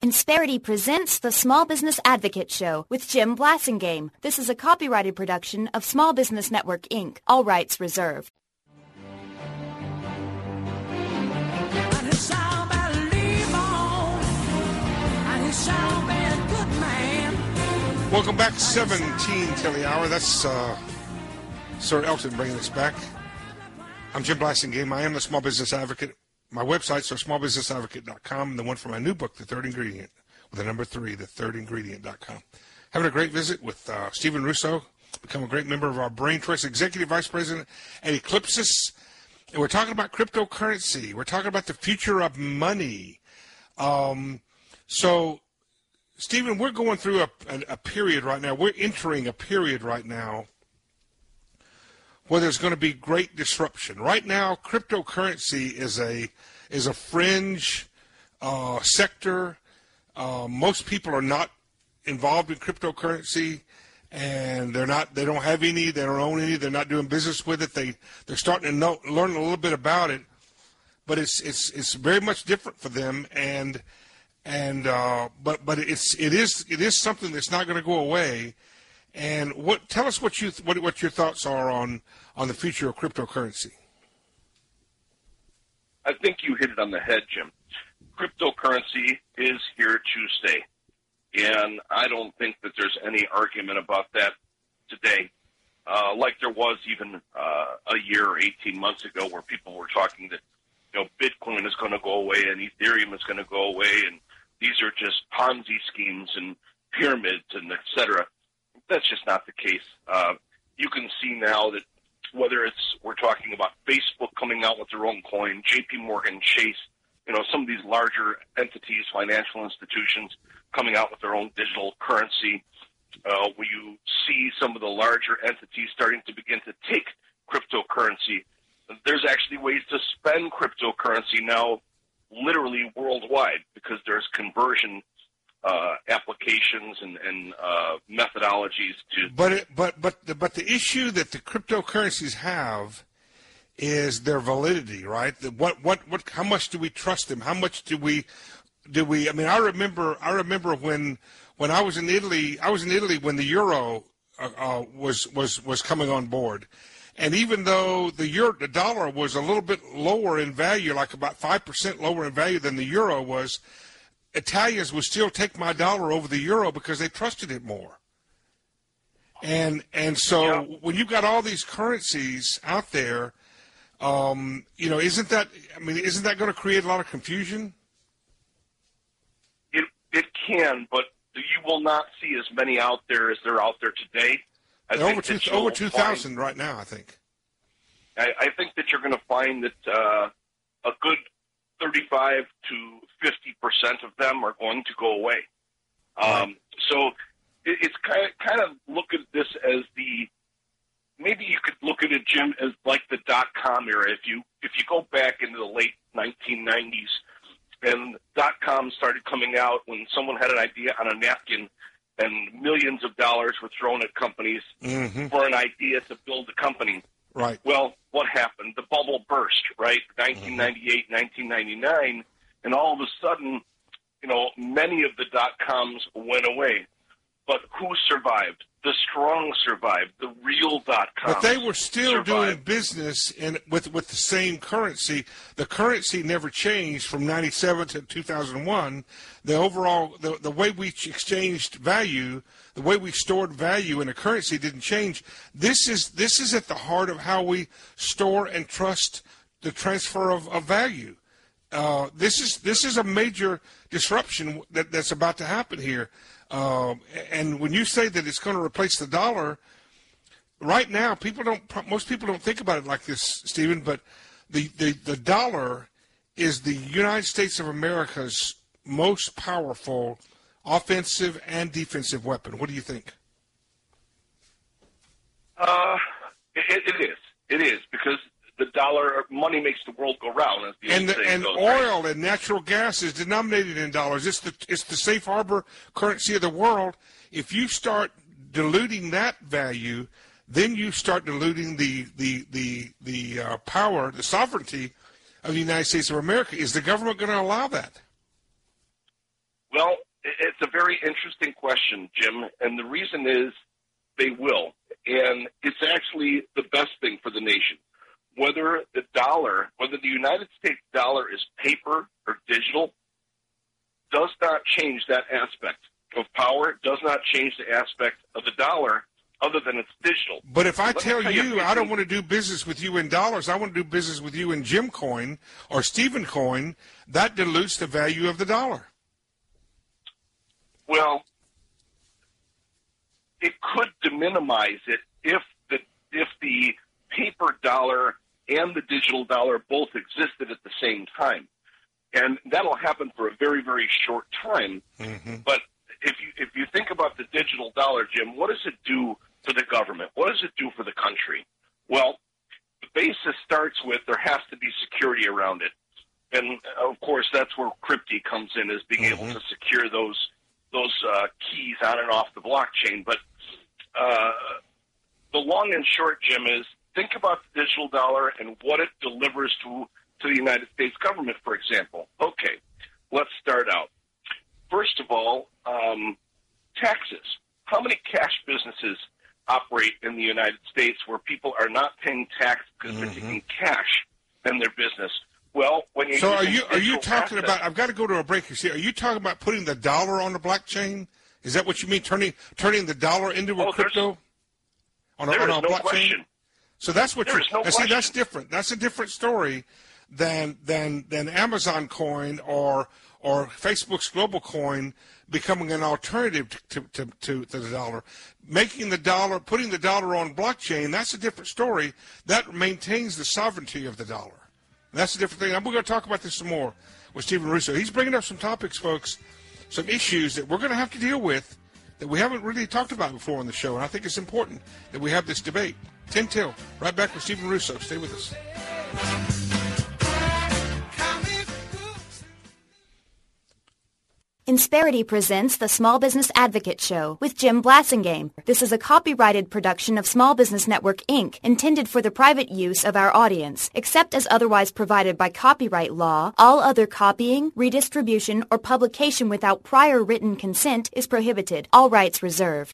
Insperity presents the Small Business Advocate Show with Jim Blasingame. This is a copyrighted production of Small Business Network, Inc. All rights reserved. Welcome back, 17 till the hour. That's Sir Elton bringing us back. I'm Jim Blasingame. I am the Small Business Advocate. My websites are smallbusinessadvocate.com and the one for my new book, The Third Ingredient, with the number 3, thethirdingredient.com. Having a great visit with Stephen Russo, become a great member of our Brain Choice Executive Vice President at Eclipsys. And we're talking about cryptocurrency. We're talking about the future of money. So, Stephen, we're going through a period right now. We're entering a period right now where there's going to be great disruption. Right now, cryptocurrency is a fringe sector. Most people are not involved in cryptocurrency, and they don't have any. They don't own any. They're not doing business with it. They're starting to learn a little bit about it, but it's very much different for them. But it is something that's not going to go away. And tell us what your thoughts are on the future of cryptocurrency. I think you hit it on the head, Jim. Cryptocurrency is here to stay, and I don't think that there's any argument about that today. Like there was even a year or 18 months ago, where people were talking that Bitcoin is going to go away and Ethereum is going to go away, and these are just Ponzi schemes and pyramids and et cetera. That's just not the case. You can see now that whether we're talking about Facebook coming out with their own coin, J.P. Morgan Chase, some of these larger entities, financial institutions coming out with their own digital currency, where you see some of the larger entities starting to begin to take cryptocurrency. There's actually ways to spend cryptocurrency now literally worldwide, because there's conversion applications and methodologies to. But the issue that the cryptocurrencies have is their validity, right? How much do we trust them? How much do we? I mean, I remember when I was in Italy. I was in Italy when the euro was coming on board. And even though the dollar was a little bit lower in value, like about 5% lower in value than the euro was, Italians would still take my dollar over the euro because they trusted it more. And so when you've got all these currencies out there, isn't that going to create a lot of confusion? It can, but you will not see as many out there as there are out there today. Over 2,000 right now, I think. I think that you're going to find that a good 35 to 50% of them are going to go away. So it's kind of look at this as maybe you could look at it, Jim, as like the .com era. If you go back into the late 1990s, and .com started coming out when someone had an idea on a napkin, and millions of dollars were thrown at companies for an idea to build a company. Right. Well, what happened? The bubble burst, right? 1998, 1999, and all of a sudden, many of the .coms went away. But who survived? The strong survived. The real .coms. But they were still survived. doing business with the same currency. The currency never changed from 97 to 2001. The overall, the way we exchanged value, the way we stored value in a currency didn't change. This is at the heart of how we store and trust the transfer of value. This is a major disruption that's about to happen here. And when you say that it's going to replace the dollar, right now most people don't think about it like this, Stephen. But the dollar is the United States of America's most powerful offensive and defensive weapon. What do you think? It is because the dollar, money makes the world go round, as the old saying goes. Oil and natural gas is denominated in dollars. It's the safe harbor currency of the world. If you start diluting that value, then you start diluting the power, the sovereignty of the United States of America. Is the government going to allow that? Well, very interesting question, Jim, and the reason is they will. And it's actually the best thing for the nation. Whether the United States dollar is paper or digital, does not change that aspect of power, does not change the aspect of the dollar other than it's digital. But if I tell you I don't want to do business with you in dollars, I want to do business with you in Jim coin or Stephen coin, that dilutes the value of the dollar. Well, it could deminimize it if the paper dollar and the digital dollar both existed at the same time. And that'll happen for a very, very short time. Mm-hmm. But if you think about the digital dollar, Jim, what does it do for the government? What does it do for the country? Well, the basis starts with there has to be security around it. And, of course, that's where Crypti comes in, is being able to secure those keys on and off the blockchain. But the long and short, Jim, is think about the digital dollar and what it delivers to the United States government, for example. Okay, let's start out. First of all, taxes. How many cash businesses operate in the United States where people are not paying tax because they're taking cash in their business? Well, when you are you talking about? I've got to go to a break here. See, are you talking about putting the dollar on the blockchain? Is that what you mean? Turning the dollar into a crypto on a blockchain? Question. So that's what you're. No see, that's different. That's a different story than Amazon coin or Facebook's global coin becoming an alternative to the dollar. Putting the dollar on blockchain, that's a different story. That maintains the sovereignty of the dollar. That's a different thing. We're going to talk about this some more with Stephen Russo. He's bringing up some topics, folks, some issues that we're going to have to deal with that we haven't really talked about before on the show, and I think it's important that we have this debate. 10 till. Right back with Stephen Russo. Stay with us. Insperity presents the Small Business Advocate Show with Jim Blasingame. This is a copyrighted production of Small Business Network, Inc., intended for the private use of our audience. Except as otherwise provided by copyright law, all other copying, redistribution, or publication without prior written consent is prohibited. All rights reserved.